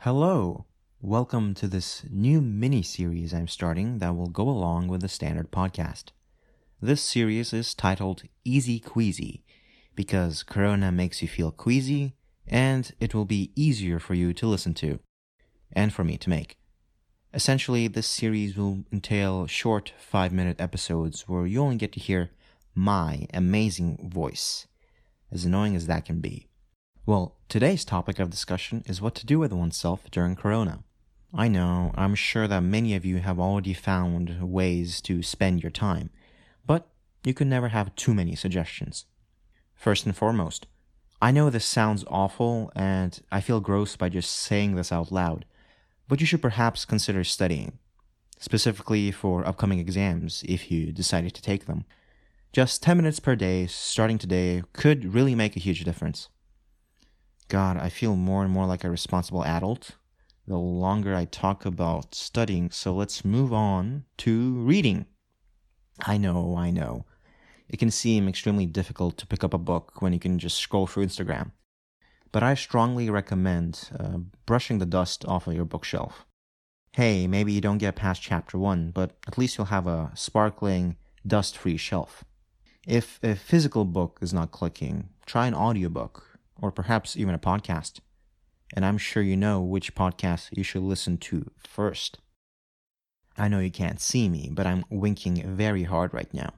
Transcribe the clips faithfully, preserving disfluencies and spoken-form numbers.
Hello! Welcome to this new mini-series I'm starting that will go along with the standard podcast. This series is titled Easy Queasy because Corona makes you feel queasy and it will be easier for you to listen to and for me to make. Essentially, this series will entail short five-minute episodes where you only get to hear my amazing voice, as annoying as that can be. Well, today's topic of discussion is what to do with oneself during Corona. I know, I'm sure that many of you have already found ways to spend your time, but you can never have too many suggestions. First and foremost, I know this sounds awful and I feel gross by just saying this out loud, but you should perhaps consider studying, specifically for upcoming exams if you decided to take them. Just ten minutes per day, starting today, could really make a huge difference. God, I feel more and more like a responsible adult the longer I talk about studying, so let's move on to reading. I know, I know. It can seem extremely difficult to pick up a book when you can just scroll through Instagram. But I strongly recommend uh, brushing the dust off of your bookshelf. Hey, maybe you don't get past chapter one, but at least you'll have a sparkling, dust-free shelf. If a physical book is not clicking, try an audiobook. Or perhaps even a podcast. And I'm sure you know which podcast you should listen to first. I know you can't see me, but I'm winking very hard right now.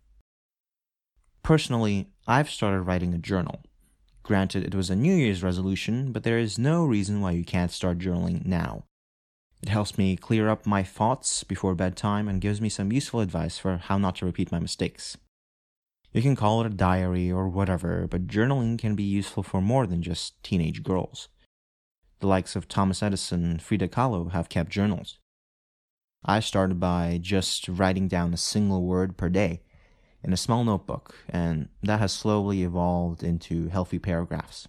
Personally, I've started writing a journal. Granted, it was a New Year's resolution, but there is no reason why you can't start journaling now. It helps me clear up my thoughts before bedtime and gives me some useful advice for how not to repeat my mistakes. You can call it a diary or whatever, but journaling can be useful for more than just teenage girls. The likes of Thomas Edison and Frida Kahlo have kept journals. I started by just writing down a single word per day in a small notebook, and that has slowly evolved into healthy paragraphs.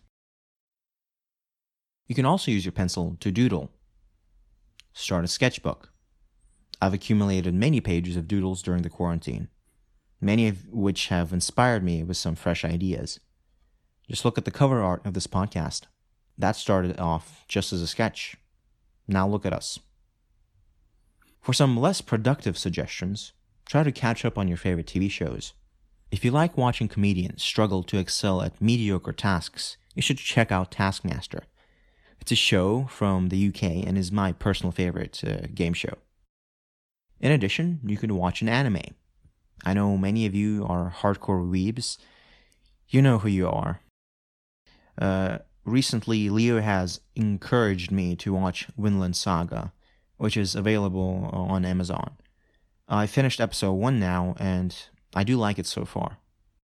You can also use your pencil to doodle. Start a sketchbook. I've accumulated many pages of doodles during the quarantine, many of which have inspired me with some fresh ideas. Just look at the cover art of this podcast. That started off just as a sketch. Now look at us. For some less productive suggestions, try to catch up on your favorite T V shows. If you like watching comedians struggle to excel at mediocre tasks, you should check out Taskmaster. It's a show from the U K and is my personal favorite uh, game show. In addition, you can watch an anime. I know many of you are hardcore weebs. You know who you are. Uh, recently, Leo has encouraged me to watch Vinland Saga, which is available on Amazon. I finished episode one now, and I do like it so far.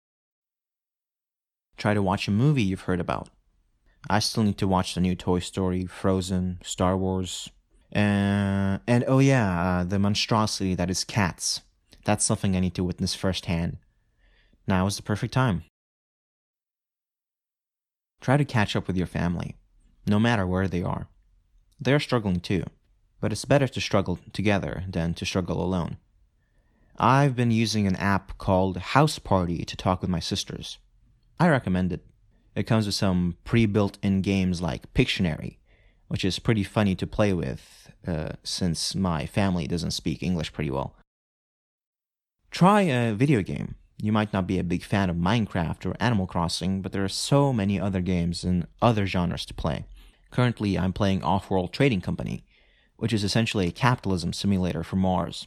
Try to watch a movie you've heard about. I still need to watch the new Toy Story, Frozen, Star Wars, uh, and oh yeah, uh, the monstrosity that is Cats. That's something I need to witness firsthand. Now is the perfect time. Try to catch up with your family, no matter where they are. They're struggling too, but it's better to struggle together than to struggle alone. I've been using an app called House Party to talk with my sisters. I recommend it. It comes with some pre-built-in games like Pictionary, which is pretty funny to play with uh, since my family doesn't speak English pretty well. Try a video game. You might not be a big fan of Minecraft or Animal Crossing, but there are so many other games and other genres to play. Currently, I'm playing Off-World Trading Company, which is essentially a capitalism simulator for Mars.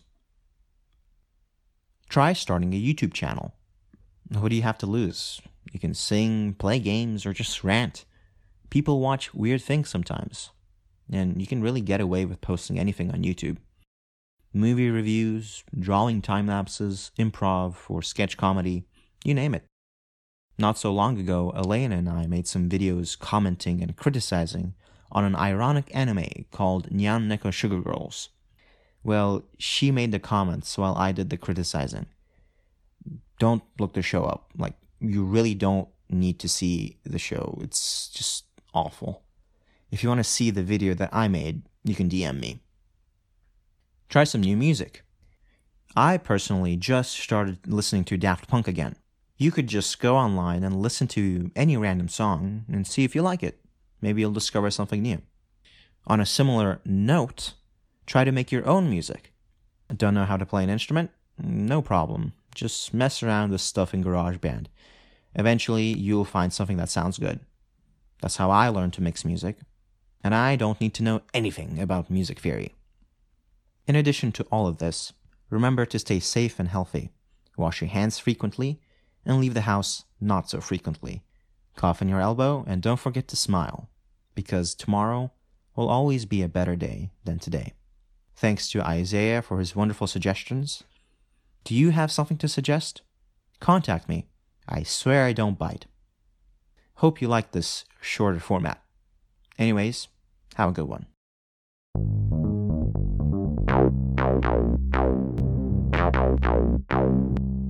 Try starting a YouTube channel. What do you have to lose? You can sing, play games, or just rant. People watch weird things sometimes, and you can really get away with posting anything on YouTube. Movie reviews, drawing time-lapses, improv, or sketch comedy, you name it. Not so long ago, Elena and I made some videos commenting and criticizing on an ironic anime called Nyan Neko Sugar Girls. Well, she made the comments while I did the criticizing. Don't look the show up. Like, you really don't need to see the show. It's just awful. If you want to see the video that I made, you can D M me. Try some new music. I personally just started listening to Daft Punk again. You could just go online and listen to any random song and see if you like it. Maybe you'll discover something new. On a similar note, try to make your own music. Don't know how to play an instrument? No problem. Just mess around with stuff in GarageBand. Eventually, you'll find something that sounds good. That's how I learned to mix music. And I don't need to know anything about music theory. In addition to all of this, remember to stay safe and healthy. Wash your hands frequently and leave the house not so frequently. Cough in your elbow and don't forget to smile, because tomorrow will always be a better day than today. Thanks to Isaiah for his wonderful suggestions. Do you have something to suggest? Contact me. I swear I don't bite. Hope you like this shorter format. Anyways, have a good one.